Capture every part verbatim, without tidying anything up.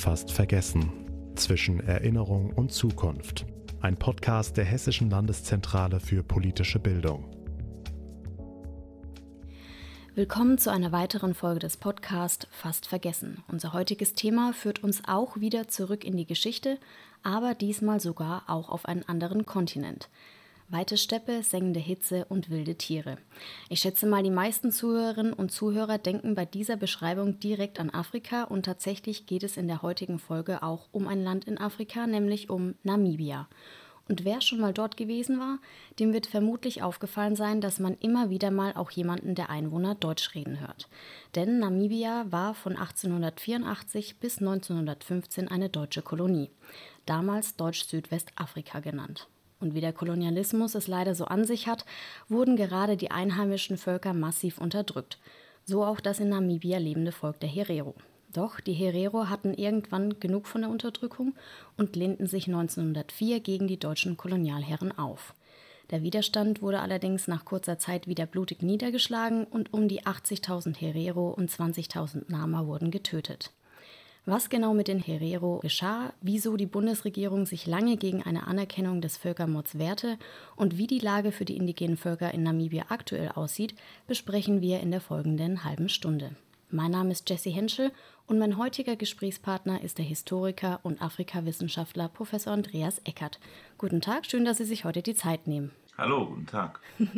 Fast vergessen. Zwischen Erinnerung und Zukunft. Ein Podcast der Hessischen Landeszentrale für politische Bildung. Willkommen zu einer weiteren Folge des Podcasts Fast vergessen. Unser heutiges Thema führt uns auch wieder zurück in die Geschichte, aber diesmal sogar auch auf einen anderen Kontinent. Weite Steppe, sengende Hitze und wilde Tiere. Ich schätze mal, die meisten Zuhörerinnen und Zuhörer denken bei dieser Beschreibung direkt an Afrika und tatsächlich geht es in der heutigen Folge auch um ein Land in Afrika, nämlich um Namibia. Und wer schon mal dort gewesen war, dem wird vermutlich aufgefallen sein, dass man immer wieder mal auch jemanden der Einwohner Deutsch reden hört. Denn Namibia war von achtzehnhundertvierundachtzig bis neunzehnhundertfünfzehn eine deutsche Kolonie, damals Deutsch-Südwestafrika genannt. Und wie der Kolonialismus es leider so an sich hat, wurden gerade die einheimischen Völker massiv unterdrückt. So auch das in Namibia lebende Volk der Herero. Doch die Herero hatten irgendwann genug von der Unterdrückung und lehnten sich neunzehnhundertvier gegen die deutschen Kolonialherren auf. Der Widerstand wurde allerdings nach kurzer Zeit wieder blutig niedergeschlagen und um die achtzigtausend Herero und zwanzigtausend Nama wurden getötet. Was genau mit den Herero geschah, wieso die Bundesregierung sich lange gegen eine Anerkennung des Völkermords wehrte und wie die Lage für die indigenen Völker in Namibia aktuell aussieht, besprechen wir in der folgenden halben Stunde. Mein Name ist Jessie Henschel und mein heutiger Gesprächspartner ist der Historiker und Afrikawissenschaftler Professor Andreas Eckert. Guten Tag, schön, dass Sie sich heute die Zeit nehmen. Hallo, guten Tag.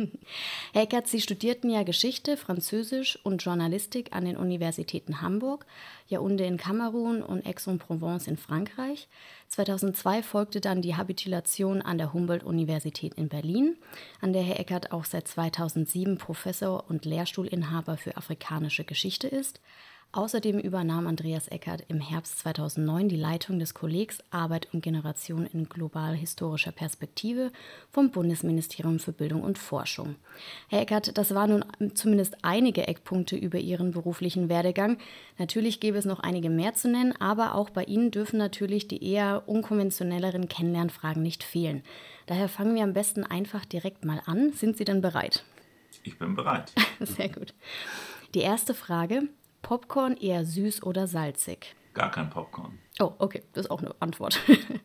Herr Eckert, Sie studierten ja Geschichte, Französisch und Journalistik an den Universitäten Hamburg, Yaoundé in Kamerun und Aix-en-Provence in Frankreich. zweitausendzwei folgte dann die Habilitation an der Humboldt-Universität in Berlin, an der Herr Eckert auch seit zweitausendsieben Professor und Lehrstuhlinhaber für afrikanische Geschichte ist. Außerdem übernahm Andreas Eckert im Herbst zweitausendneun die Leitung des Kollegs Arbeit und Generation in global-historischer Perspektive vom Bundesministerium für Bildung und Forschung. Herr Eckert, das waren nun zumindest einige Eckpunkte über Ihren beruflichen Werdegang. Natürlich gäbe es noch einige mehr zu nennen, aber auch bei Ihnen dürfen natürlich die eher unkonventionelleren Kennenlernfragen nicht fehlen. Daher fangen wir am besten einfach direkt mal an. Sind Sie denn bereit? Ich bin bereit. Sehr gut. Die erste Frage: Popcorn eher süß oder salzig? Gar kein Popcorn. Oh, okay, das ist auch eine Antwort.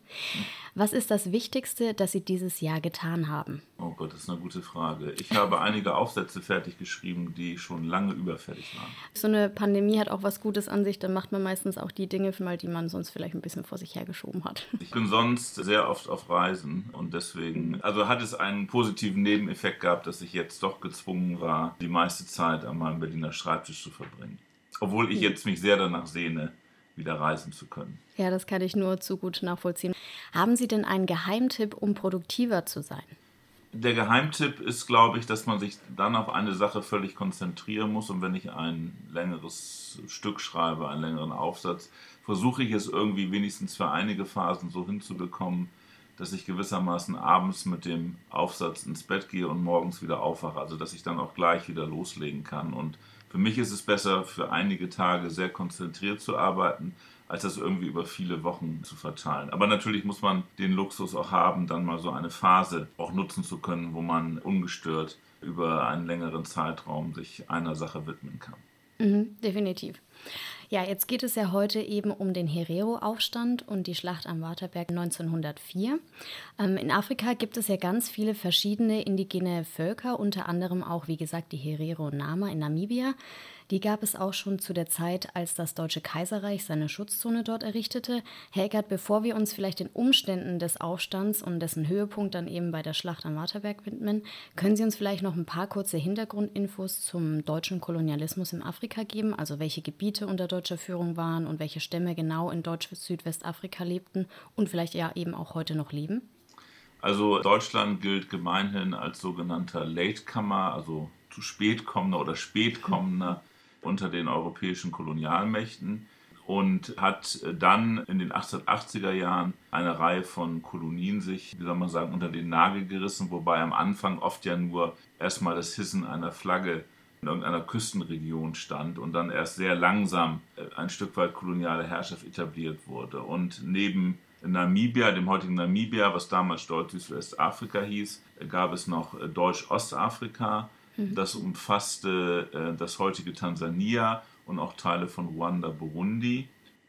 Was ist das Wichtigste, das Sie dieses Jahr getan haben? Oh Gott, das ist eine gute Frage. Ich habe einige Aufsätze fertig geschrieben, die schon lange überfällig waren. So eine Pandemie hat auch was Gutes an sich, dann macht man meistens auch die Dinge, die man sonst vielleicht ein bisschen vor sich hergeschoben hat. Ich bin sonst sehr oft auf Reisen und deswegen, also hat es einen positiven Nebeneffekt gehabt, dass ich jetzt doch gezwungen war, die meiste Zeit an meinem Berliner Schreibtisch zu verbringen. Obwohl ich jetzt mich sehr danach sehne, wieder reisen zu können. Ja, das kann ich nur zu gut nachvollziehen. Haben Sie denn einen Geheimtipp, um produktiver zu sein? Der Geheimtipp ist, glaube ich, dass man sich dann auf eine Sache völlig konzentrieren muss. Und wenn ich ein längeres Stück schreibe, einen längeren Aufsatz, versuche ich es irgendwie wenigstens für einige Phasen so hinzubekommen, dass ich gewissermaßen abends mit dem Aufsatz ins Bett gehe und morgens wieder aufwache. Also dass ich dann auch gleich wieder loslegen kann. Und für mich ist es besser, für einige Tage sehr konzentriert zu arbeiten, als das irgendwie über viele Wochen zu verteilen. Aber natürlich muss man den Luxus auch haben, dann mal so eine Phase auch nutzen zu können, wo man ungestört über einen längeren Zeitraum sich einer Sache widmen kann. Mhm, definitiv. Ja, jetzt geht es ja heute eben um den Herero-Aufstand und die Schlacht am Waterberg neunzehnhundertvier. Ähm, in Afrika gibt es ja ganz viele verschiedene indigene Völker, unter anderem auch, wie gesagt, die Herero und Nama in Namibia. Die gab es auch schon zu der Zeit, als das Deutsche Kaiserreich seine Schutzzone dort errichtete. Herr Eckert, bevor wir uns vielleicht den Umständen des Aufstands und dessen Höhepunkt dann eben bei der Schlacht am Waterberg widmen, können Sie uns vielleicht noch ein paar kurze Hintergrundinfos zum deutschen Kolonialismus in Afrika geben? Also welche Gebiete unter deutscher Führung waren und welche Stämme genau in Deutsch-Südwestafrika lebten und vielleicht ja eben auch heute noch leben? Also Deutschland gilt gemeinhin als sogenannter Latecomer, also zu spät kommender oder spätkommender unter den europäischen Kolonialmächten und hat dann in den achtzehnhundertachtziger Jahren eine Reihe von Kolonien sich, wie soll man sagen, unter den Nagel gerissen, wobei am Anfang oft ja nur erstmal das Hissen einer Flagge in irgendeiner Küstenregion stand und dann erst sehr langsam ein Stück weit koloniale Herrschaft etabliert wurde. Und neben Namibia, dem heutigen Namibia, was damals Deutsch-Südwestafrika hieß, gab es noch Deutsch-Ostafrika. Das umfasste äh, das heutige Tansania und auch Teile von Ruanda, Burundi.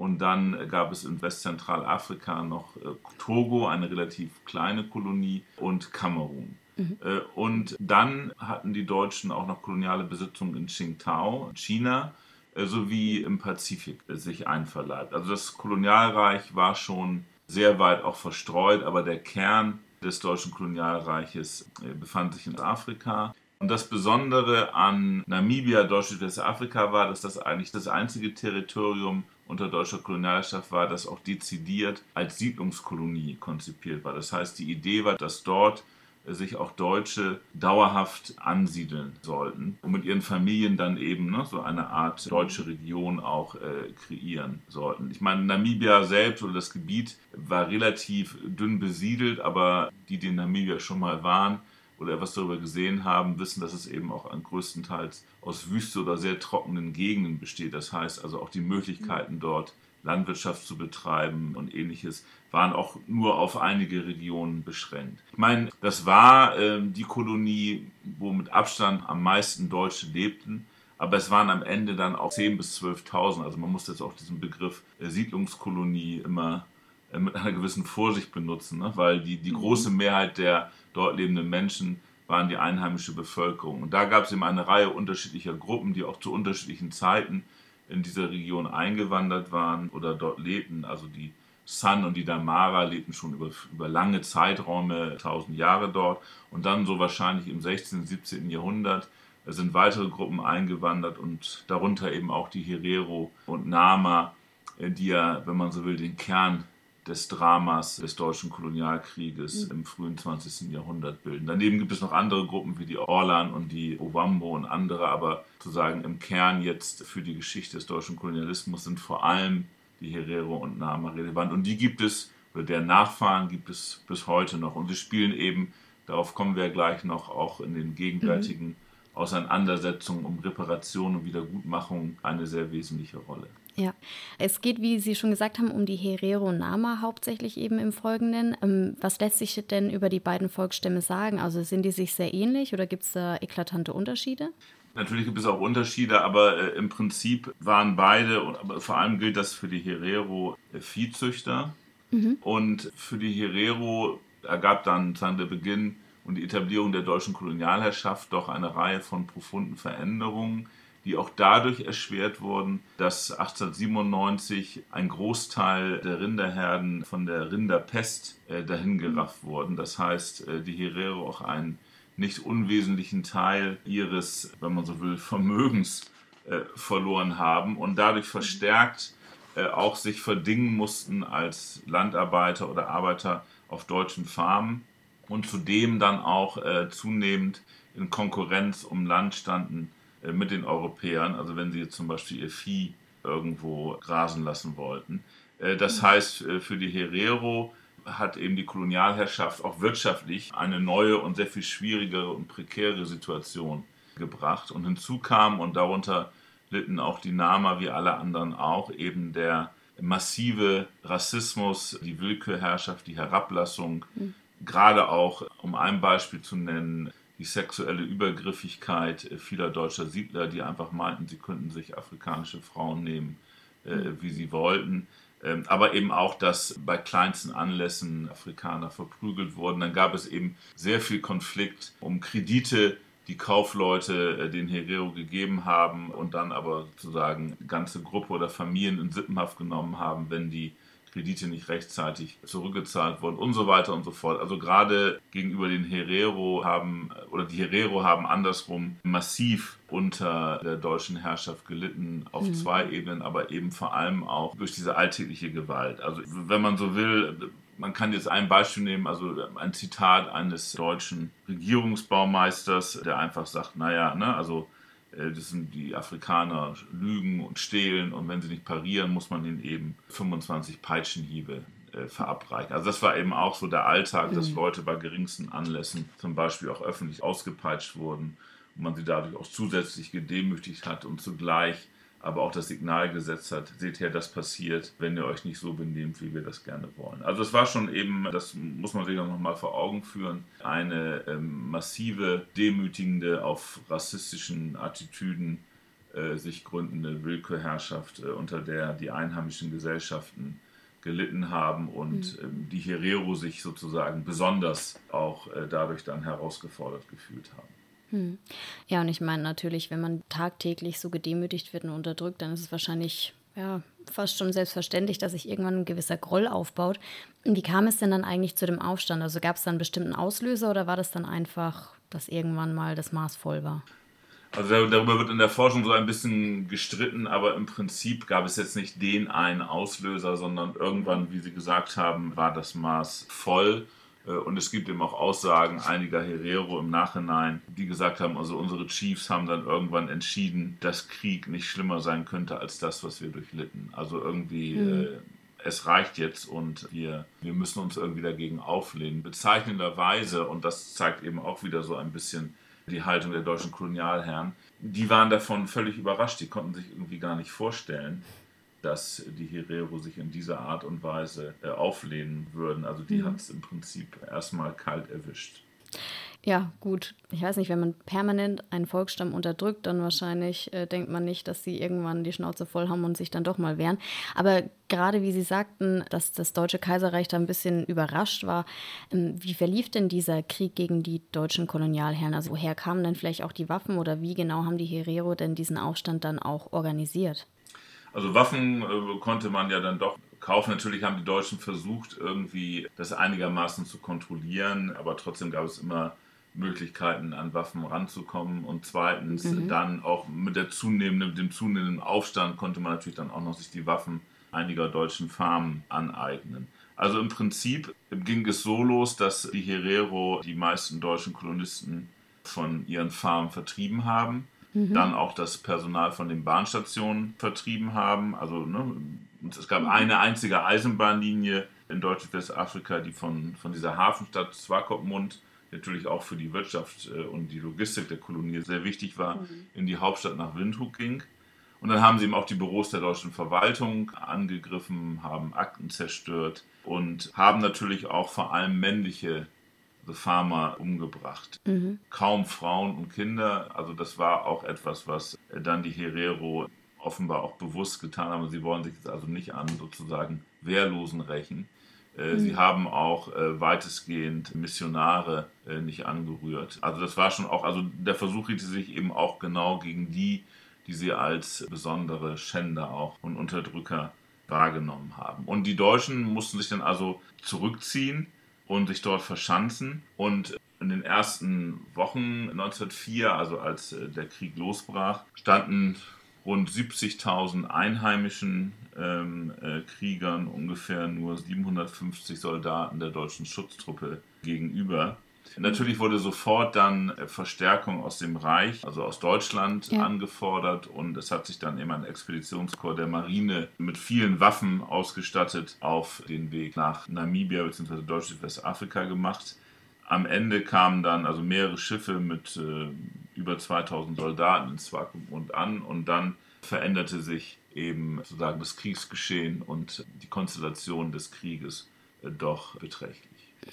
Und dann gab es in Westzentralafrika noch äh, Togo, eine relativ kleine Kolonie, und Kamerun. Mhm. Äh, und dann hatten die Deutschen auch noch koloniale Besitzungen in Qingdao, China, äh, sowie im Pazifik äh, sich einverleibt. Also das Kolonialreich war schon sehr weit auch verstreut, aber der Kern des deutschen Kolonialreiches äh, befand sich in Afrika. Und das Besondere an Namibia, Deutsch-Südwestafrika, war, dass das eigentlich das einzige Territorium unter deutscher Kolonialherrschaft war, das auch dezidiert als Siedlungskolonie konzipiert war. Das heißt, die Idee war, dass dort sich auch Deutsche dauerhaft ansiedeln sollten und mit ihren Familien dann eben ne, so eine Art deutsche Region auch äh, kreieren sollten. Ich meine, Namibia selbst oder das Gebiet war relativ dünn besiedelt, aber die, die in Namibia schon mal waren oder etwas darüber gesehen haben, wissen, dass es eben auch größtenteils aus Wüste oder sehr trockenen Gegenden besteht. Das heißt also auch die Möglichkeiten dort, Landwirtschaft zu betreiben und ähnliches, waren auch nur auf einige Regionen beschränkt. Ich meine, das war äh, die Kolonie, wo mit Abstand am meisten Deutsche lebten, aber es waren am Ende dann auch zehntausend bis zwölftausend. Also man muss jetzt auch diesen Begriff äh, Siedlungskolonie immer äh, mit einer gewissen Vorsicht benutzen, ne? Weil die, die große Mehrheit der dort lebenden Menschen waren die einheimische Bevölkerung. Und da gab es eben eine Reihe unterschiedlicher Gruppen, die auch zu unterschiedlichen Zeiten in dieser Region eingewandert waren oder dort lebten. Also die San und die Damara lebten schon über, über lange Zeiträume, tausend Jahre dort. Und dann so wahrscheinlich im sechzehnten, siebzehnten Jahrhundert sind weitere Gruppen eingewandert und darunter eben auch die Herero und Nama, die ja, wenn man so will, den Kern des Dramas des deutschen Kolonialkrieges im frühen zwanzigsten Jahrhundert bilden. Daneben gibt es noch andere Gruppen wie die Orlan und die Ovambo und andere, aber sozusagen im Kern jetzt für die Geschichte des deutschen Kolonialismus sind vor allem die Herero und Nama relevant. Und die gibt es, oder deren Nachfahren gibt es bis heute noch. Und sie spielen eben, darauf kommen wir gleich noch, auch in den gegenwärtigen mhm. Auseinandersetzungen um Reparation und Wiedergutmachung eine sehr wesentliche Rolle. Ja, es geht, wie Sie schon gesagt haben, um die Herero und Nama hauptsächlich eben im Folgenden. Ähm, was lässt sich denn über die beiden Volksstämme sagen? Also sind die sich sehr ähnlich oder gibt es da eklatante Unterschiede? Natürlich gibt es auch Unterschiede, aber äh, im Prinzip waren beide, aber vor allem gilt das für die Herero, äh, Viehzüchter. Mhm. Und für die Herero ergab dann sozusagen der Beginn und die Etablierung der deutschen Kolonialherrschaft doch eine Reihe von profunden Veränderungen, die auch dadurch erschwert wurden, dass achtzehnhundertsiebenundneunzig ein Großteil der Rinderherden von der Rinderpest äh, dahingerafft wurden. Das heißt, äh, die Herero auch einen nicht unwesentlichen Teil ihres, wenn man so will, Vermögens äh, verloren haben und dadurch verstärkt äh, auch sich verdingen mussten als Landarbeiter oder Arbeiter auf deutschen Farmen und zudem dann auch äh, zunehmend in Konkurrenz um Land standen mit den Europäern, also wenn sie jetzt zum Beispiel ihr Vieh irgendwo grasen lassen wollten. Das heißt, für die Herero hat eben die Kolonialherrschaft auch wirtschaftlich eine neue und sehr viel schwierigere und prekäre Situation gebracht. Und hinzu kam, und darunter litten auch die Nama wie alle anderen auch, eben der massive Rassismus, die Willkürherrschaft, die Herablassung, mhm. gerade auch, um ein Beispiel zu nennen, die sexuelle Übergriffigkeit vieler deutscher Siedler, die einfach meinten, sie könnten sich afrikanische Frauen nehmen, äh, wie sie wollten. Ähm, aber eben auch, dass bei kleinsten Anlässen Afrikaner verprügelt wurden. Dann gab es eben sehr viel Konflikt um Kredite, die Kaufleute äh, den Herero gegeben haben und dann aber sozusagen ganze Gruppe oder Familien in Sippenhaft genommen haben, wenn die Kredite nicht rechtzeitig zurückgezahlt wurden und so weiter und so fort. Also gerade gegenüber den Herero haben, oder die Herero haben andersrum massiv unter der deutschen Herrschaft gelitten, auf mhm. zwei Ebenen, aber eben vor allem auch durch diese alltägliche Gewalt. Also wenn man so will, man kann jetzt ein Beispiel nehmen, also ein Zitat eines deutschen Regierungsbaumeisters, der einfach sagt, naja, ne, also das sind die Afrikaner lügen und stehlen und wenn sie nicht parieren, muss man ihnen eben fünfundzwanzig Peitschenhiebe äh, verabreichen. Also das war eben auch so der Alltag, mhm. dass Leute bei geringsten Anlässen zum Beispiel auch öffentlich ausgepeitscht wurden und man sie dadurch auch zusätzlich gedemütigt hat und zugleich aber auch das Signal gesetzt hat, seht her, das passiert, wenn ihr euch nicht so benehmt, wie wir das gerne wollen. Also es war schon eben, das muss man sich auch noch mal vor Augen führen, eine ähm, massive, demütigende, auf rassistischen Attitüden äh, sich gründende Willkürherrschaft, äh, unter der die einheimischen Gesellschaften gelitten haben und mhm. ähm, die Herero sich sozusagen besonders auch äh, dadurch dann herausgefordert gefühlt haben. Hm. Ja, und ich meine natürlich, wenn man tagtäglich so gedemütigt wird und unterdrückt, dann ist es wahrscheinlich ja, fast schon selbstverständlich, dass sich irgendwann ein gewisser Groll aufbaut. Wie kam es denn dann eigentlich zu dem Aufstand? Also gab es da einen bestimmten Auslöser oder war das dann einfach, dass irgendwann mal das Maß voll war? Also darüber wird in der Forschung so ein bisschen gestritten, aber im Prinzip gab es jetzt nicht den einen Auslöser, sondern irgendwann, wie Sie gesagt haben, war das Maß voll. Und es gibt eben auch Aussagen einiger Herero im Nachhinein, die gesagt haben, also unsere Chiefs haben dann irgendwann entschieden, dass Krieg nicht schlimmer sein könnte als das, was wir durchlitten. Also irgendwie, mhm. äh, es reicht jetzt und wir, wir müssen uns irgendwie dagegen auflehnen. Bezeichnenderweise, und das zeigt eben auch wieder so ein bisschen die Haltung der deutschen Kolonialherren, die waren davon völlig überrascht. Die konnten sich irgendwie gar nicht vorstellen, dass die Herero sich in dieser Art und Weise äh, auflehnen würden. Also die mhm. hat es im Prinzip erstmal kalt erwischt. Ja, gut. Ich weiß nicht, wenn man permanent einen Volksstamm unterdrückt, dann wahrscheinlich äh, denkt man nicht, dass sie irgendwann die Schnauze voll haben und sich dann doch mal wehren. Aber gerade wie Sie sagten, dass das Deutsche Kaiserreich da ein bisschen überrascht war, ähm, wie verlief denn dieser Krieg gegen die deutschen Kolonialherren? Also woher kamen denn vielleicht auch die Waffen oder wie genau haben die Herero denn diesen Aufstand dann auch organisiert? Also Waffen äh, konnte man ja dann doch kaufen. Natürlich haben die Deutschen versucht, irgendwie das einigermaßen zu kontrollieren, aber trotzdem gab es immer Möglichkeiten, an Waffen ranzukommen. Und zweitens mhm. dann auch mit, der zunehmenden, mit dem zunehmenden Aufstand konnte man natürlich dann auch noch sich die Waffen einiger deutschen Farmen aneignen. Also im Prinzip ging es so los, dass die Herero die meisten deutschen Kolonisten von ihren Farmen vertrieben haben. Mhm. Dann auch das Personal von den Bahnstationen vertrieben haben. Also ne, es gab mhm. eine einzige Eisenbahnlinie in Deutsch-Westafrika, die von, von dieser Hafenstadt Swakopmund, die natürlich auch für die Wirtschaft und die Logistik der Kolonie sehr wichtig war, mhm. in die Hauptstadt nach Windhoek ging. Und dann haben sie eben auch die Büros der deutschen Verwaltung angegriffen, haben Akten zerstört und haben natürlich auch vor allem männliche The Farmer umgebracht. Mhm. Kaum Frauen und Kinder, also das war auch etwas, was dann die Herero offenbar auch bewusst getan haben. Sie wollen sich jetzt also nicht an sozusagen Wehrlosen rächen. Mhm. Sie haben auch äh, weitestgehend Missionare äh, nicht angerührt. Also das war schon auch, also der Versuch richtete sich eben auch genau gegen die, die sie als besondere Schänder auch und Unterdrücker wahrgenommen haben. Und die Deutschen mussten sich dann also zurückziehen und sich dort verschanzen. Und in den ersten Wochen neunzehnhundertvier, also als der Krieg losbrach, standen rund siebzigtausend einheimischen ähm, äh, Kriegern ungefähr nur siebenhundertfünfzig Soldaten der deutschen Schutztruppe gegenüber. Natürlich wurde sofort dann Verstärkung aus dem Reich, also aus Deutschland, ja. angefordert und es hat sich dann eben ein Expeditionskorps der Marine mit vielen Waffen ausgestattet auf den Weg nach Namibia bzw. Deutsch-Westafrika gemacht. Am Ende kamen dann also mehrere Schiffe mit äh, über zweitausend Soldaten in Swakopmund an und dann veränderte sich eben sozusagen das Kriegsgeschehen und die Konstellation des Krieges äh, doch beträchtlich.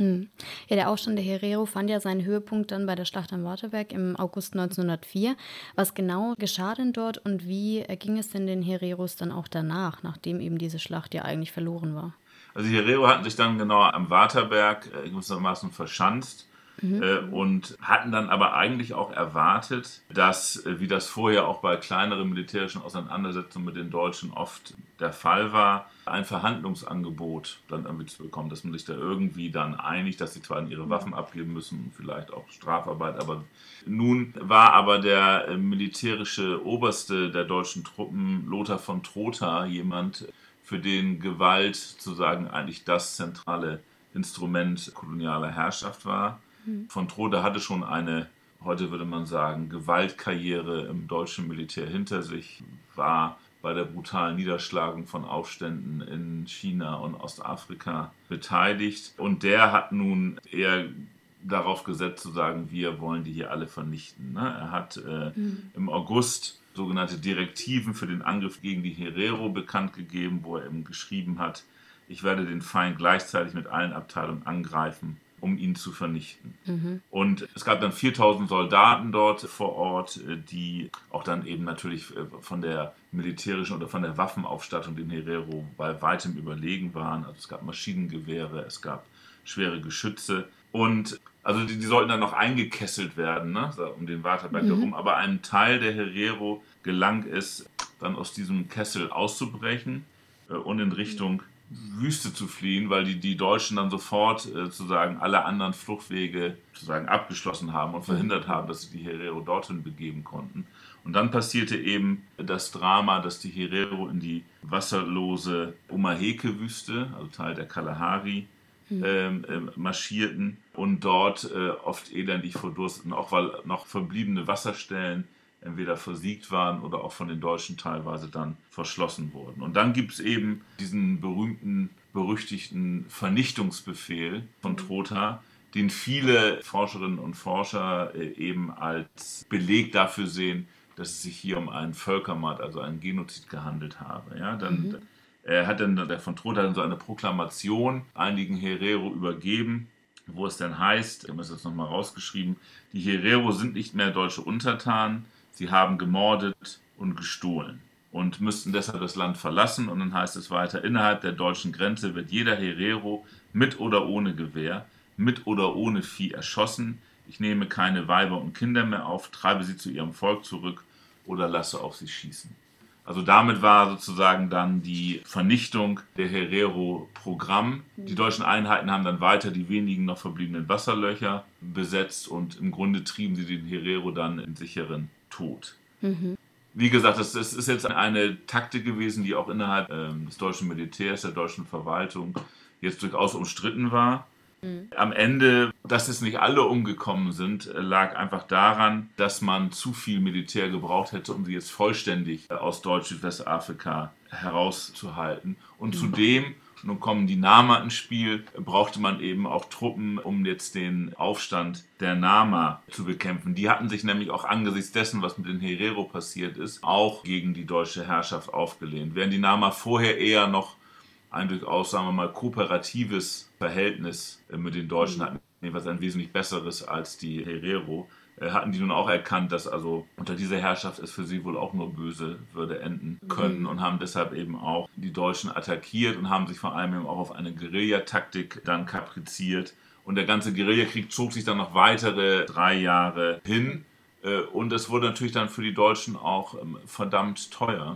Ja, der Aufstand der Herero fand ja seinen Höhepunkt dann bei der Schlacht am Waterberg im August neunzehnhundertvier. Was genau geschah denn dort und wie ging es denn den Hereros dann auch danach, nachdem eben diese Schlacht ja eigentlich verloren war? Also die Herero hatten sich dann genau am Waterberg äh, gewissermaßen verschanzt. Mhm. Äh, und hatten dann aber eigentlich auch erwartet, dass, äh, wie das vorher auch bei kleineren militärischen Auseinandersetzungen mit den Deutschen oft der Fall war, ein Verhandlungsangebot dann irgendwie zu bekommen, dass man sich da irgendwie dann einigt, dass sie zwar ihre Waffen abgeben müssen und vielleicht auch Strafarbeit, aber nun war aber der äh, militärische Oberste der deutschen Truppen, Lothar von Trotha, jemand, für den Gewalt sozusagen eigentlich das zentrale Instrument kolonialer Herrschaft war. Von Trotha hatte schon eine, heute würde man sagen, Gewaltkarriere im deutschen Militär hinter sich, war bei der brutalen Niederschlagung von Aufständen in China und Ostafrika beteiligt. Und der hat nun eher darauf gesetzt zu sagen, wir wollen die hier alle vernichten. Er hat äh, mhm. im August sogenannte Direktiven für den Angriff gegen die Herero bekannt gegeben, wo er eben geschrieben hat, ich werde den Feind gleichzeitig mit allen Abteilungen angreifen, um ihn zu vernichten. Mhm. Und es gab dann viertausend Soldaten dort vor Ort, die auch dann eben natürlich von der militärischen oder von der Waffenaufstattung den Herero bei weitem überlegen waren. Also es gab Maschinengewehre, es gab schwere Geschütze und also die, die sollten dann noch eingekesselt werden, ne, um den Waterberg Mhm. herum. Aber einem Teil der Herero gelang es, dann aus diesem Kessel auszubrechen äh, und in Richtung Wüste zu fliehen, weil die, die Deutschen dann sofort äh, sozusagen alle anderen Fluchtwege sozusagen abgeschlossen haben und verhindert haben, dass sich die Herero dorthin begeben konnten. Und dann passierte eben das Drama, dass die Herero in die wasserlose Omaheke-Wüste, also Teil der Kalahari, ähm, äh, marschierten und dort äh, oft elendig verdursteten, auch weil noch verbliebene Wasserstellen entweder versiegt waren oder auch von den Deutschen teilweise dann verschlossen wurden. Und dann gibt es eben diesen berühmten, berüchtigten Vernichtungsbefehl von Trotha, den viele Forscherinnen und Forscher äh, eben als Beleg dafür sehen, dass es sich hier um einen Völkermord, also einen Genozid gehandelt habe. Ja, dann, mhm. Er hat dann, der von Trotha dann so eine Proklamation einigen Herero übergeben, wo es dann heißt, ich habe es jetzt nochmal rausgeschrieben, die Herero sind nicht mehr deutsche Untertanen, sie haben gemordet und gestohlen und müssten deshalb das Land verlassen. Und dann heißt es weiter, innerhalb der deutschen Grenze wird jeder Herero mit oder ohne Gewehr, mit oder ohne Vieh erschossen. Ich nehme keine Weiber und Kinder mehr auf, treibe sie zu ihrem Volk zurück oder lasse auf sie schießen. Also damit war sozusagen dann die Vernichtung der Herero Programm. Die deutschen Einheiten haben dann weiter die wenigen noch verbliebenen Wasserlöcher besetzt und im Grunde trieben sie den Herero dann in sicheren Tod. Mhm. Wie gesagt, das, das ist jetzt eine Taktik gewesen, die auch innerhalb ähm, des deutschen Militärs, der deutschen Verwaltung jetzt durchaus umstritten war. Mhm. Am Ende, dass es nicht alle umgekommen sind, lag einfach daran, dass man zu viel Militär gebraucht hätte, um sie jetzt vollständig aus Deutsch-Südwestafrika herauszuhalten. Und mhm. zudem, nun kommen die Nama ins Spiel, brauchte man eben auch Truppen, um jetzt den Aufstand der Nama zu bekämpfen. Die hatten sich nämlich auch angesichts dessen, was mit den Herero passiert ist, auch gegen die deutsche Herrschaft aufgelehnt. Während die Nama vorher eher noch ein durchaus, sagen wir mal, kooperatives Verhältnis mit den Deutschen hatten, jedenfalls ein wesentlich besseres als die Herero, hatten die nun auch erkannt, dass also unter dieser Herrschaft es für sie wohl auch nur böse würde enden können, mhm. und haben deshalb eben auch die Deutschen attackiert und haben sich vor allem eben auch auf eine Guerillataktik dann kapriziert. Und der ganze Guerillakrieg zog sich dann noch weitere drei Jahre hin. Und es wurde natürlich dann für die Deutschen auch verdammt teuer,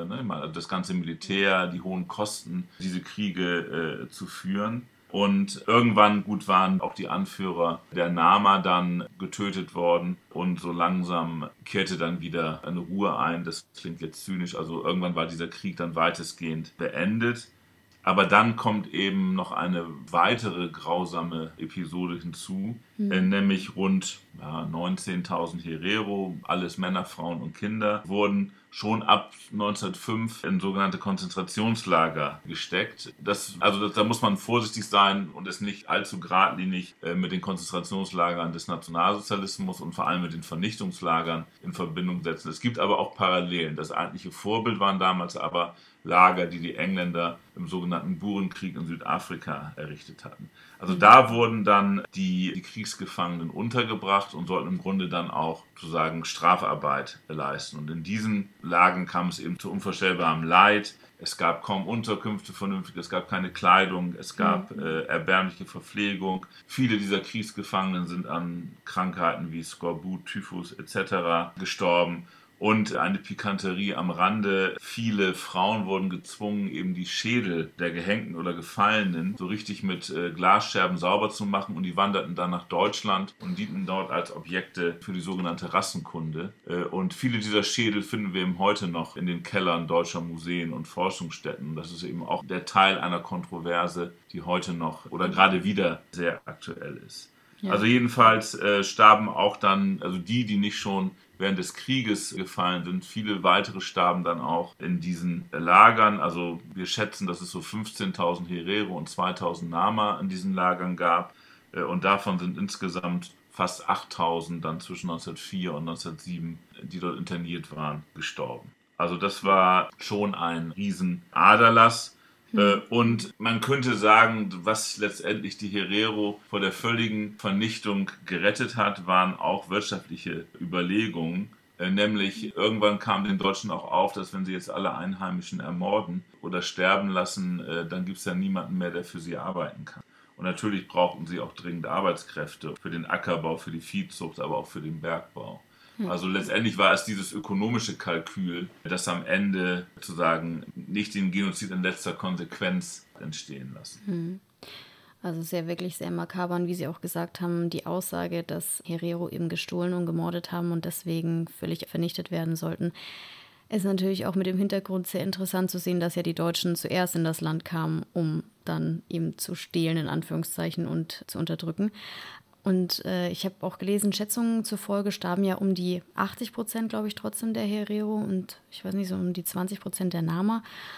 das ganze Militär, die hohen Kosten, diese Kriege zu führen. Und irgendwann, gut, waren auch die Anführer der Nama dann getötet worden und so langsam kehrte dann wieder eine Ruhe ein. Das klingt jetzt zynisch, also irgendwann war dieser Krieg dann weitestgehend beendet. Aber dann kommt eben noch eine weitere grausame Episode hinzu, mhm. äh, nämlich rund ja, neunzehntausend Herero, alles Männer, Frauen und Kinder, wurden schon ab neunzehnhundertfünf in sogenannte Konzentrationslager gesteckt. Das, also das, da muss man vorsichtig sein und es nicht allzu geradlinig äh, mit den Konzentrationslagern des Nationalsozialismus und vor allem mit den Vernichtungslagern in Verbindung setzen. Es gibt aber auch Parallelen. Das eigentliche Vorbild waren damals aber Lager, die die Engländer im sogenannten Burenkrieg in Südafrika errichtet hatten. Also da wurden dann die, die Kriegsgefangenen untergebracht und sollten im Grunde dann auch sozusagen Strafarbeit leisten. Und in diesen Lagern kam es eben zu unvorstellbarem Leid. Es gab kaum Unterkünfte vernünftig, es gab keine Kleidung, es gab äh, erbärmliche Verpflegung. Viele dieser Kriegsgefangenen sind an Krankheiten wie Skorbut, Typhus et cetera gestorben. Und eine Pikanterie am Rande, viele Frauen wurden gezwungen, eben die Schädel der Gehängten oder Gefallenen so richtig mit äh, Glasscherben sauber zu machen und die wanderten dann nach Deutschland und dienten dort als Objekte für die sogenannte Rassenkunde. Äh, und viele dieser Schädel finden wir eben heute noch in den Kellern deutscher Museen und Forschungsstätten. Das ist eben auch der Teil einer Kontroverse, die heute noch oder gerade wieder sehr aktuell ist. Ja. Also jedenfalls äh, starben auch dann, also die, die nicht schon während des Krieges gefallen sind. Viele weitere starben dann auch in diesen Lagern. Also wir schätzen, dass es so fünfzehntausend Herero und zweitausend Nama in diesen Lagern gab. Und davon sind insgesamt fast achttausend dann zwischen neunzehnhundertvier und neunzehnhundertsieben, die dort interniert waren, gestorben. Also das war schon ein Riesenaderlass. Mhm. Und man könnte sagen, was letztendlich die Herero vor der völligen Vernichtung gerettet hat, waren auch wirtschaftliche Überlegungen. Nämlich irgendwann kam den Deutschen auch auf, dass wenn sie jetzt alle Einheimischen ermorden oder sterben lassen, dann gibt es ja niemanden mehr, der für sie arbeiten kann. Und natürlich brauchten sie auch dringend Arbeitskräfte für den Ackerbau, für die Viehzucht, aber auch für den Bergbau. Also letztendlich war es dieses ökonomische Kalkül, das am Ende sozusagen nicht den Genozid in letzter Konsequenz entstehen lassen. Also es ist ja wirklich sehr makaber und wie Sie auch gesagt haben, die Aussage, dass Herero eben gestohlen und gemordet haben und deswegen völlig vernichtet werden sollten, ist natürlich auch mit dem Hintergrund sehr interessant zu sehen, dass ja die Deutschen zuerst in das Land kamen, um dann eben zu stehlen, in Anführungszeichen, und zu unterdrücken. Und äh, ich habe auch gelesen, Schätzungen zufolge starben ja um die achtzig Prozent, glaube ich, trotzdem der Herero und ich weiß nicht, so um die zwanzig Prozent der Nama.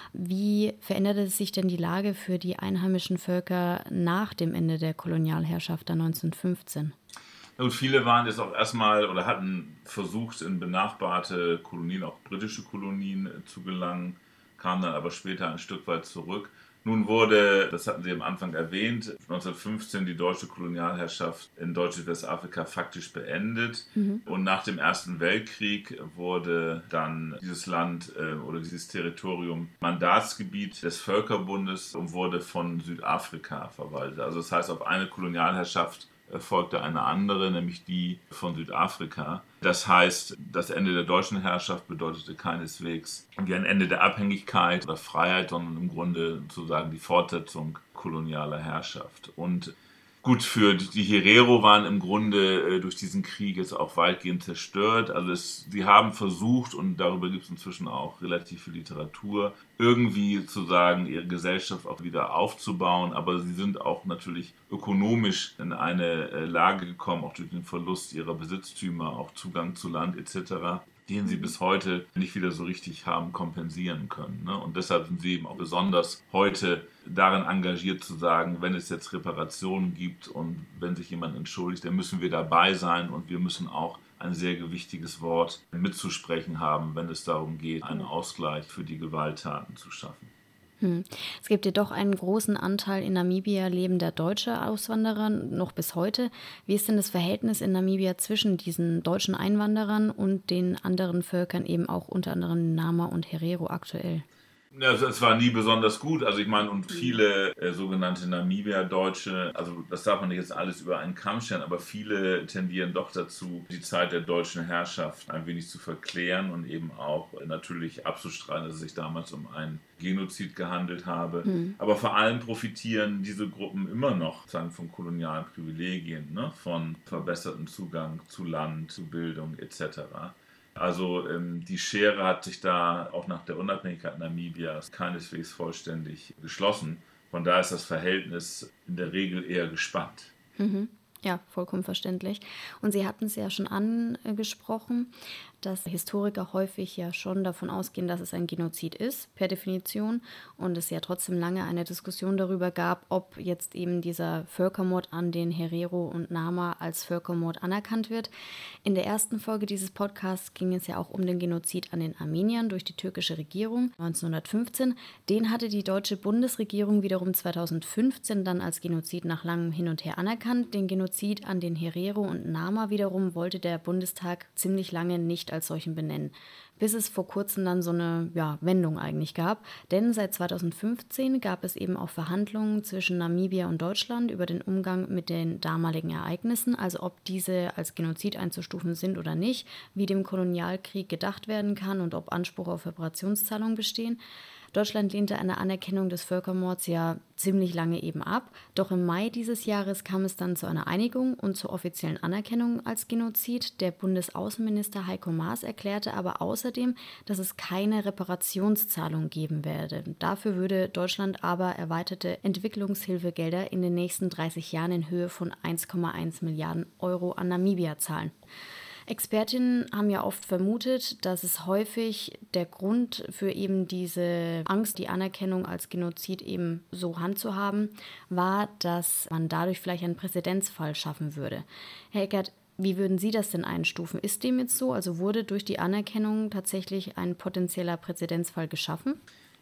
Wie veränderte sich denn die Lage für die einheimischen Völker nach dem Ende der Kolonialherrschaft dann neunzehnhundertfünfzehn? Und viele waren jetzt auch erstmal oder hatten versucht, in benachbarte Kolonien, auch britische Kolonien, zu gelangen, kamen dann aber später ein Stück weit zurück. Nun wurde, das hatten Sie am Anfang erwähnt, neunzehnhundertfünfzehn die deutsche Kolonialherrschaft in Deutsch-Westafrika faktisch beendet. Mhm. Und nach dem Ersten Weltkrieg wurde dann dieses Land äh, oder dieses Territorium Mandatsgebiet des Völkerbundes und wurde von Südafrika verwaltet. Also das heißt, auf eine Kolonialherrschaft folgte eine andere, nämlich die von Südafrika. Das heißt, das Ende der deutschen Herrschaft bedeutete keineswegs ein Ende der Abhängigkeit oder Freiheit, sondern im Grunde sozusagen die Fortsetzung kolonialer Herrschaft. Und gut, für die Herero waren im Grunde äh, durch diesen Krieg jetzt auch weitgehend zerstört. Also es, sie haben versucht, und darüber gibt es inzwischen auch relativ viel Literatur, irgendwie sozusagen ihre Gesellschaft auch wieder aufzubauen. Aber sie sind auch natürlich ökonomisch in eine äh, Lage gekommen, auch durch den Verlust ihrer Besitztümer, auch Zugang zu Land et cetera, den sie bis heute nicht wieder so richtig haben kompensieren können. Ne? Und deshalb sind sie eben auch besonders heute darin engagiert zu sagen, wenn es jetzt Reparationen gibt und wenn sich jemand entschuldigt, dann müssen wir dabei sein und wir müssen auch ein sehr gewichtiges Wort mitzusprechen haben, wenn es darum geht, einen Ausgleich für die Gewalttaten zu schaffen. Hm. Es gibt jedoch einen großen Anteil in Namibia lebender deutscher Auswanderer, noch bis heute. Wie ist denn das Verhältnis in Namibia zwischen diesen deutschen Einwanderern und den anderen Völkern, eben auch unter anderem Nama und Herero aktuell? Ja, es war nie besonders gut. Also ich meine, und viele äh, sogenannte Namibia-Deutsche, also das darf man nicht jetzt alles über einen Kamm scheren, aber viele tendieren doch dazu, die Zeit der deutschen Herrschaft ein wenig zu verklären und eben auch äh, natürlich abzustreiten, dass es sich damals um einen Genozid gehandelt habe. Mhm. Aber vor allem profitieren diese Gruppen immer noch sagen, von kolonialen Privilegien, ne? Von verbessertem Zugang zu Land, zu Bildung et cetera. Also ähm, die Schere hat sich da auch nach der Unabhängigkeit Namibias keineswegs vollständig geschlossen. Von daher ist das Verhältnis in der Regel eher gespannt. Mhm. Ja, vollkommen verständlich. Und Sie hatten es ja schon angesprochen, dass Historiker häufig ja schon davon ausgehen, dass es ein Genozid ist, per Definition. Und es ja trotzdem lange eine Diskussion darüber gab, ob jetzt eben dieser Völkermord an den Herero und Nama als Völkermord anerkannt wird. In der ersten Folge dieses Podcasts ging es ja auch um den Genozid an den Armeniern durch die türkische Regierung neunzehnhundertfünfzehn. Den hatte die deutsche Bundesregierung wiederum zweitausendfünfzehn dann als Genozid nach langem Hin und Her anerkannt. Den Genozid an den Herero und Nama wiederum wollte der Bundestag ziemlich lange nicht als solchen benennen, bis es vor kurzem dann so eine ja, Wendung eigentlich gab. Denn seit zweitausendfünfzehn gab es eben auch Verhandlungen zwischen Namibia und Deutschland über den Umgang mit den damaligen Ereignissen, also ob diese als Genozid einzustufen sind oder nicht, wie dem Kolonialkrieg gedacht werden kann und ob Anspruch auf Reparationszahlungen bestehen. Deutschland lehnte eine Anerkennung des Völkermords ja ziemlich lange eben ab. Doch im Mai dieses Jahres kam es dann zu einer Einigung und zur offiziellen Anerkennung als Genozid. Der Bundesaußenminister Heiko Maas erklärte aber außerdem, dass es keine Reparationszahlung geben werde. Dafür würde Deutschland aber erweiterte Entwicklungshilfegelder in den nächsten dreißig Jahren in Höhe von eins Komma eins Milliarden Euro an Namibia zahlen. Expertinnen haben ja oft vermutet, dass es häufig der Grund für eben diese Angst, die Anerkennung als Genozid eben so handzuhaben, war, dass man dadurch vielleicht einen Präzedenzfall schaffen würde. Herr Eckert, wie würden Sie das denn einstufen? Ist dem jetzt so? Also wurde durch die Anerkennung tatsächlich ein potenzieller Präzedenzfall geschaffen?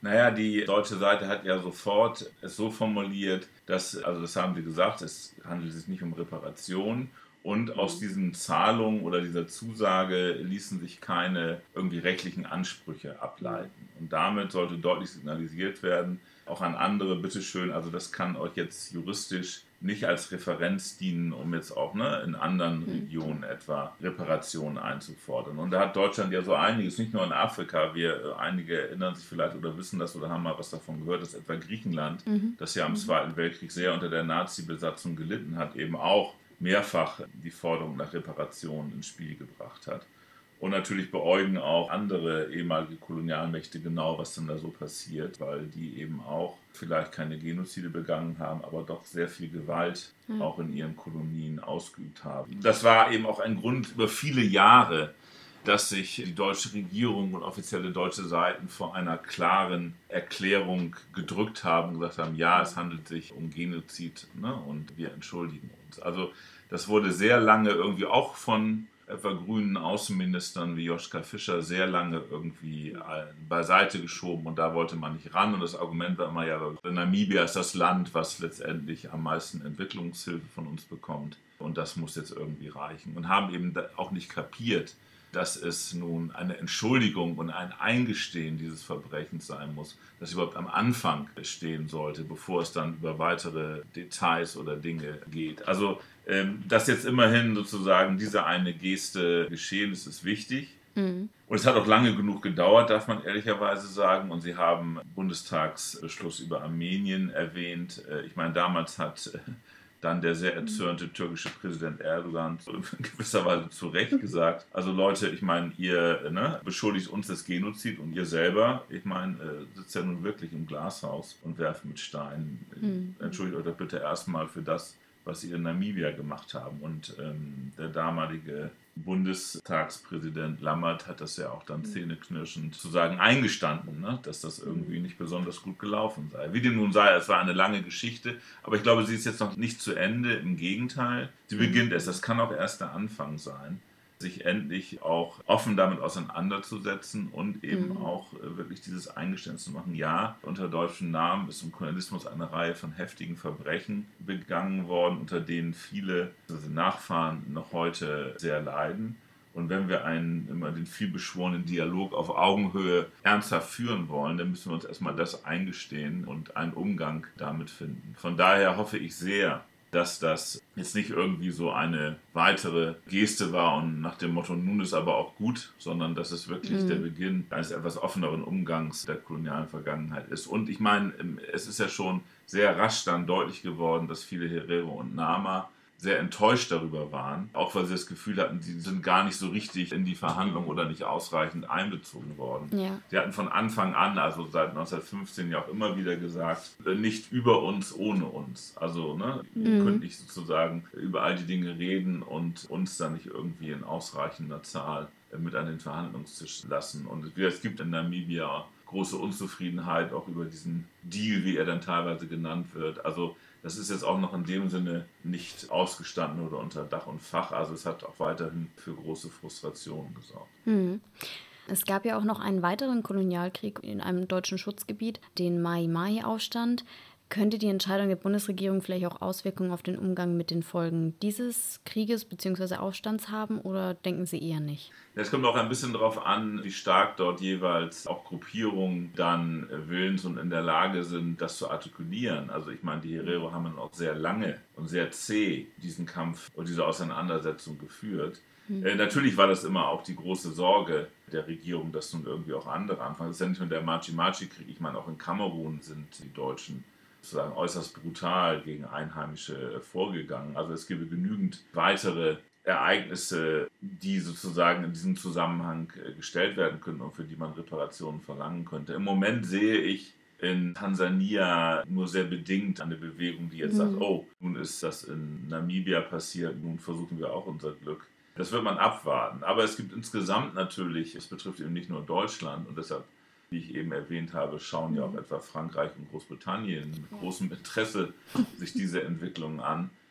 Naja, die deutsche Seite hat ja sofort es so formuliert, dass, also das haben sie gesagt, es handelt sich nicht um Reparation. Und aus diesen Zahlungen oder dieser Zusage ließen sich keine irgendwie rechtlichen Ansprüche ableiten. Und damit sollte deutlich signalisiert werden, auch an andere, bitteschön, also das kann euch jetzt juristisch nicht als Referenz dienen, um jetzt auch ne, in anderen Regionen etwa Reparationen einzufordern. Und da hat Deutschland ja so einiges, nicht nur in Afrika, wir einige erinnern sich vielleicht oder wissen das oder haben mal was davon gehört, dass etwa Griechenland, mhm. das ja im mhm. Zweiten Weltkrieg sehr unter der Nazi-Besatzung gelitten hat, eben auch mehrfach die Forderung nach Reparationen ins Spiel gebracht hat. Und natürlich beäugen auch andere ehemalige Kolonialmächte genau, was denn da so passiert, weil die eben auch vielleicht keine Genozide begangen haben, aber doch sehr viel Gewalt mhm. auch in ihren Kolonien ausgeübt haben. Das war eben auch ein Grund über viele Jahre, dass sich die deutsche Regierung und offizielle deutsche Seiten vor einer klaren Erklärung gedrückt haben und gesagt haben, ja, es handelt sich um Genozid, ne, und wir entschuldigen uns. Also das wurde sehr lange irgendwie auch von etwa grünen Außenministern wie Joschka Fischer sehr lange irgendwie beiseite geschoben und da wollte man nicht ran. Und das Argument war immer, ja, Namibia ist das Land, was letztendlich am meisten Entwicklungshilfe von uns bekommt und das muss jetzt irgendwie reichen. Und haben eben auch nicht kapiert, dass es nun eine Entschuldigung und ein Eingestehen dieses Verbrechens sein muss, das überhaupt am Anfang stehen sollte, bevor es dann über weitere Details oder Dinge geht. Also, ähm, dass jetzt immerhin sozusagen diese eine Geste geschehen ist, ist wichtig. Mhm. Und es hat auch lange genug gedauert, darf man ehrlicherweise sagen. Und Sie haben Bundestagsbeschluss über Armenien erwähnt. Ich meine, damals hat dann der sehr erzürnte türkische Präsident Erdogan in gewisser Weise zu Recht gesagt, also Leute, ich meine, ihr ne, beschuldigt uns des Genozid und ihr selber, ich meine, äh, sitzt ja nun wirklich im Glashaus und werft mit Steinen. Mhm. Entschuldigt euch doch bitte erstmal für das, was sie in Namibia gemacht haben. Und ähm, der damalige Bundestagspräsident Lammert hat das ja auch dann zähneknirschend zu sagen eingestanden, ne, dass das irgendwie nicht besonders gut gelaufen sei. Wie dem nun sei, es war eine lange Geschichte, aber ich glaube, sie ist jetzt noch nicht zu Ende, im Gegenteil. Sie beginnt erst, das kann auch erst der Anfang sein, sich endlich auch offen damit auseinanderzusetzen und eben mhm. auch wirklich dieses Eingeständnis zu machen. Ja, unter deutschen Namen ist im Kolonialismus eine Reihe von heftigen Verbrechen begangen worden, unter denen viele also Nachfahren noch heute sehr leiden. Und wenn wir einen, immer den vielbeschworenen Dialog auf Augenhöhe ernsthaft führen wollen, dann müssen wir uns erstmal das eingestehen und einen Umgang damit finden. Von daher hoffe ich sehr, dass das jetzt nicht irgendwie so eine weitere Geste war und nach dem Motto, nun ist aber auch gut, sondern dass es wirklich mhm. der Beginn eines etwas offeneren Umgangs der kolonialen Vergangenheit ist. Und ich meine, es ist ja schon sehr rasch dann deutlich geworden, dass viele Herero und Nama sehr enttäuscht darüber waren, auch weil sie das Gefühl hatten, sie sind gar nicht so richtig in die Verhandlungen oder nicht ausreichend einbezogen worden. Ja. Sie hatten von Anfang an, also seit neunzehnhundertfünfzehn ja auch immer wieder gesagt, nicht über uns, ohne uns. Also ne, mhm. ihr könnt nicht sozusagen über all die Dinge reden und uns dann nicht irgendwie in ausreichender Zahl mit an den Verhandlungstisch lassen. Und es gibt in Namibia große Unzufriedenheit auch über diesen Deal, wie er dann teilweise genannt wird. Also das ist jetzt auch noch in dem Sinne nicht ausgestanden oder unter Dach und Fach. Also es hat auch weiterhin für große Frustrationen gesorgt. Mhm. Es gab ja auch noch einen weiteren Kolonialkrieg in einem deutschen Schutzgebiet, den Mai-Mai-Aufstand. Könnte die Entscheidung der Bundesregierung vielleicht auch Auswirkungen auf den Umgang mit den Folgen dieses Krieges bzw. Aufstands haben oder denken Sie eher nicht? Es kommt auch ein bisschen darauf an, wie stark dort jeweils auch Gruppierungen dann willens und in der Lage sind, das zu artikulieren. Also ich meine, die Herero haben auch sehr lange und sehr zäh diesen Kampf und diese Auseinandersetzung geführt. Mhm. Äh, natürlich war das immer auch die große Sorge der Regierung, dass nun irgendwie auch andere anfangen. Das ist ja nicht nur der Machi-Machi-Krieg, ich meine, auch in Kamerun sind die Deutschen sozusagen äußerst brutal gegen Einheimische vorgegangen. Also es gibt genügend weitere Ereignisse, die sozusagen in diesem Zusammenhang gestellt werden können und für die man Reparationen verlangen könnte. Im Moment sehe ich in Tansania nur sehr bedingt eine Bewegung, die jetzt mhm. sagt, oh, nun ist das in Namibia passiert, nun versuchen wir auch unser Glück. Das wird man abwarten. Aber es gibt insgesamt natürlich, es betrifft eben nicht nur Deutschland und deshalb, wie ich eben erwähnt habe, schauen ja auch etwa Frankreich und Großbritannien mit großem Interesse sich diese Entwicklungen an.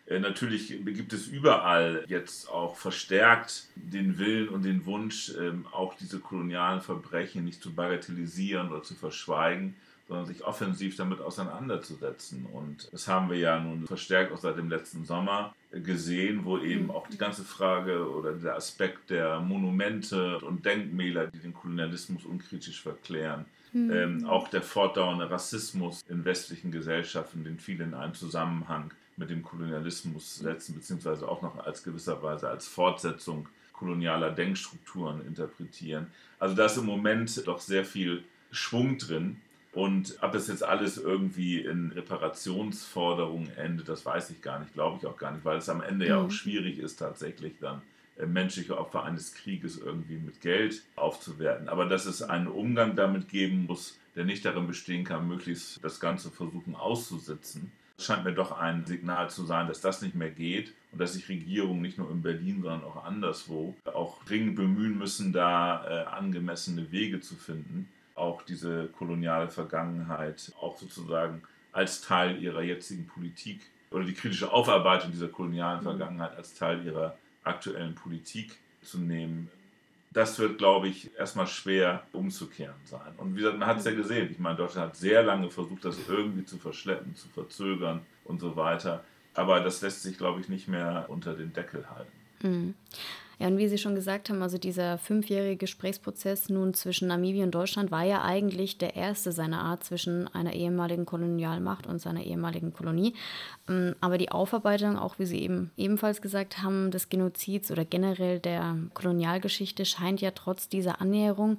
Natürlich gibt es überall jetzt auch verstärkt den Willen und den Wunsch, auch diese kolonialen Verbrechen nicht zu bagatellisieren oder zu verschweigen, sondern sich offensiv damit auseinanderzusetzen. Und das haben wir ja nun verstärkt auch seit dem letzten Sommer gesehen, wo eben auch die ganze Frage oder der Aspekt der Monumente und Denkmäler, die den Kolonialismus unkritisch verklären, mhm. ähm, auch der fortdauernde Rassismus in westlichen Gesellschaften, den viele in einen Zusammenhang mit dem Kolonialismus setzen, beziehungsweise auch noch als gewisserweise als Fortsetzung kolonialer Denkstrukturen interpretieren. Also da ist im Moment doch sehr viel Schwung drin. Und ob das jetzt alles irgendwie in Reparationsforderungen endet, das weiß ich gar nicht, glaube ich auch gar nicht, weil es am Ende mhm. ja auch schwierig ist, tatsächlich dann menschliche Opfer eines Krieges irgendwie mit Geld aufzuwerten. Aber dass es einen Umgang damit geben muss, der nicht darin bestehen kann, möglichst das Ganze versuchen auszusitzen, scheint mir doch ein Signal zu sein, dass das nicht mehr geht und dass sich Regierungen nicht nur in Berlin, sondern auch anderswo auch dringend bemühen müssen, da äh, angemessene Wege zu finden, auch diese koloniale Vergangenheit auch sozusagen als Teil ihrer jetzigen Politik oder die kritische Aufarbeitung dieser kolonialen Vergangenheit als Teil ihrer aktuellen Politik zu nehmen. Das wird, glaube ich, erstmal schwer umzukehren sein. Und wie gesagt, man hat es ja gesehen. Ich meine, Deutschland hat sehr lange versucht, das irgendwie zu verschleppen, zu verzögern und so weiter. Aber das lässt sich, glaube ich, nicht mehr unter den Deckel halten. Mhm. Ja, und wie Sie schon gesagt haben, also dieser fünfjährige Gesprächsprozess nun zwischen Namibia und Deutschland war ja eigentlich der erste seiner Art zwischen einer ehemaligen Kolonialmacht und seiner ehemaligen Kolonie. Aber die Aufarbeitung, auch wie Sie eben ebenfalls gesagt haben, des Genozids oder generell der Kolonialgeschichte scheint ja trotz dieser Annäherung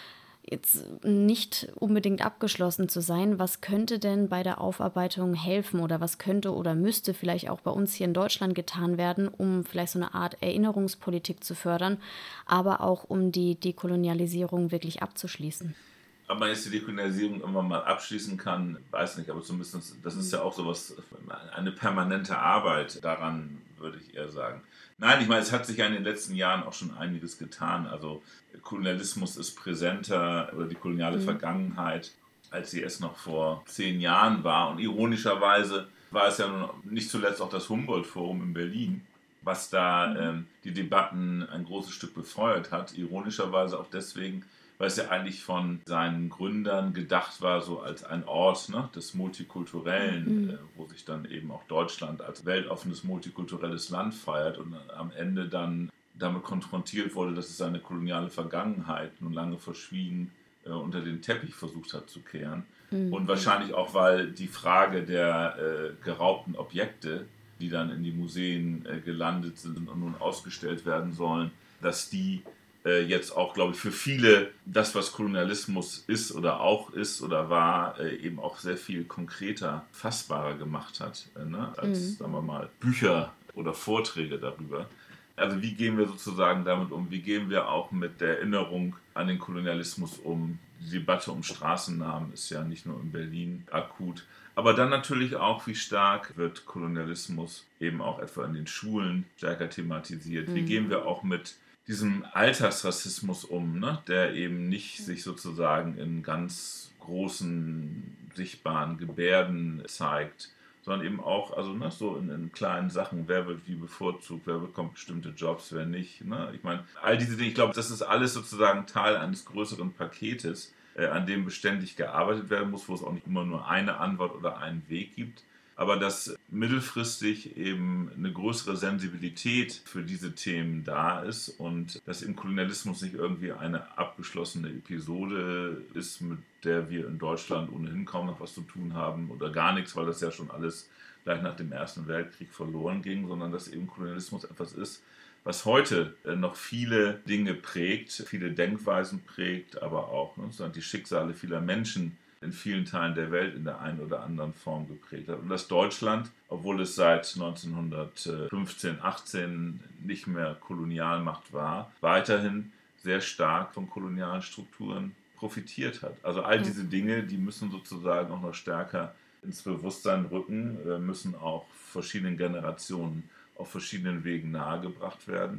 jetzt nicht unbedingt abgeschlossen zu sein. Was könnte denn bei der Aufarbeitung helfen oder was könnte oder müsste vielleicht auch bei uns hier in Deutschland getan werden, um vielleicht so eine Art Erinnerungspolitik zu fördern, aber auch um die Dekolonialisierung wirklich abzuschließen? Ob man jetzt die Dekolonialisierung irgendwann mal abschließen kann, weiß nicht, aber zumindest, das ist ja auch sowas, eine permanente Arbeit daran, würde ich eher sagen. Nein, ich meine, es hat sich ja in den letzten Jahren auch schon einiges getan. Also Kolonialismus ist präsenter oder die koloniale mhm. Vergangenheit, als sie es noch vor zehn Jahren war. Und ironischerweise war es ja nun nicht zuletzt auch das Humboldt-Forum in Berlin, was da mhm. ähm, die Debatten ein großes Stück befeuert hat. Ironischerweise auch deswegen, weil es ja eigentlich von seinen Gründern gedacht war, so als ein Ort, ne, des Multikulturellen, mhm. äh, wo sich dann eben auch Deutschland als weltoffenes, multikulturelles Land feiert und am Ende dann damit konfrontiert wurde, dass es seine koloniale Vergangenheit nun lange verschwiegen äh, unter den Teppich versucht hat zu kehren. Mhm. Und wahrscheinlich auch, weil die Frage der äh, geraubten Objekte, die dann in die Museen äh, gelandet sind und nun ausgestellt werden sollen, dass die jetzt auch, glaube ich, für viele das, was Kolonialismus ist oder auch ist oder war, eben auch sehr viel konkreter, fassbarer gemacht hat, ne? als, mhm. sagen wir mal, Bücher oder Vorträge darüber. Also wie gehen wir sozusagen damit um? Wie gehen wir auch mit der Erinnerung an den Kolonialismus um? Die Debatte um Straßennamen ist ja nicht nur in Berlin akut. Aber dann natürlich auch, wie stark wird Kolonialismus eben auch etwa in den Schulen stärker thematisiert? Mhm. Wie gehen wir auch mit diesem Alltagsrassismus um, ne? Der eben nicht sich sozusagen in ganz großen, sichtbaren Gebärden zeigt, sondern eben auch also, ne, so in, in kleinen Sachen, wer wird wie bevorzugt, wer bekommt bestimmte Jobs, wer nicht. Ne? Ich meine, all diese Dinge, ich glaube, das ist alles sozusagen Teil eines größeren Paketes, äh, an dem beständig gearbeitet werden muss, wo es auch nicht immer nur eine Antwort oder einen Weg gibt. Aber dass mittelfristig eben eine größere Sensibilität für diese Themen da ist und dass im Kolonialismus nicht irgendwie eine abgeschlossene Episode ist, mit der wir in Deutschland ohnehin kaum noch was zu tun haben oder gar nichts, weil das ja schon alles gleich nach dem Ersten Weltkrieg verloren ging, sondern dass eben Kolonialismus etwas ist, was heute noch viele Dinge prägt, viele Denkweisen prägt, aber auch ne, die Schicksale vieler Menschen in vielen Teilen der Welt in der einen oder anderen Form geprägt hat. Und dass Deutschland, obwohl es seit neunzehnhundertfünfzehn, achtzehn nicht mehr Kolonialmacht war, weiterhin sehr stark von kolonialen Strukturen profitiert hat. Also all diese Dinge, die müssen sozusagen auch noch stärker ins Bewusstsein rücken, müssen auch verschiedenen Generationen auf verschiedenen Wegen nahegebracht werden.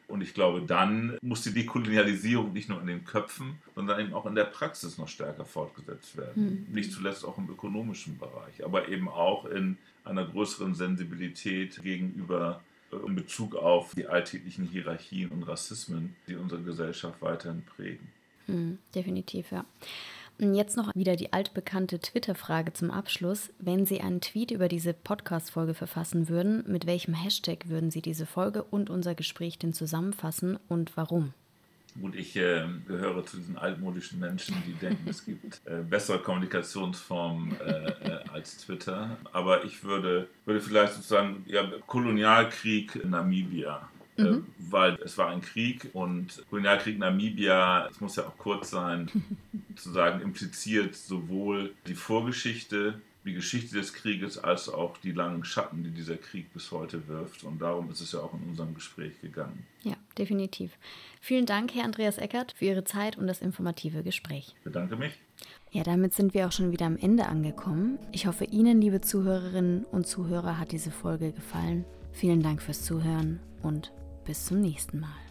Und ich glaube, dann muss die Dekolonialisierung nicht nur in den Köpfen, sondern eben auch in der Praxis noch stärker fortgesetzt werden. Mhm. Nicht zuletzt auch im ökonomischen Bereich, aber eben auch in einer größeren Sensibilität gegenüber, in Bezug auf die alltäglichen Hierarchien und Rassismen, die unsere Gesellschaft weiterhin prägen. Mhm, definitiv, ja. Jetzt noch wieder die altbekannte Twitter-Frage zum Abschluss. Wenn Sie einen Tweet über diese Podcast-Folge verfassen würden, mit welchem Hashtag würden Sie diese Folge und unser Gespräch denn zusammenfassen und warum? Gut, ich äh, gehöre zu diesen altmodischen Menschen, die denken, es gibt äh, bessere Kommunikationsformen äh, äh, als Twitter. Aber ich würde, würde vielleicht sozusagen ja, Kolonialkrieg in Namibia. Mhm. Äh, weil es war ein Krieg und Kolonialkrieg Namibia, es muss ja auch kurz sein, zu sagen, impliziert sowohl die Vorgeschichte, die Geschichte des Krieges, als auch die langen Schatten, die dieser Krieg bis heute wirft. Und darum ist es ja auch in unserem Gespräch gegangen. Ja, definitiv. Vielen Dank, Herr Andreas Eckert, für Ihre Zeit und das informative Gespräch. Ich bedanke mich. Ja, damit sind wir auch schon wieder am Ende angekommen. Ich hoffe, Ihnen, liebe Zuhörerinnen und Zuhörer, hat diese Folge gefallen. Vielen Dank fürs Zuhören und bis zum nächsten Mal.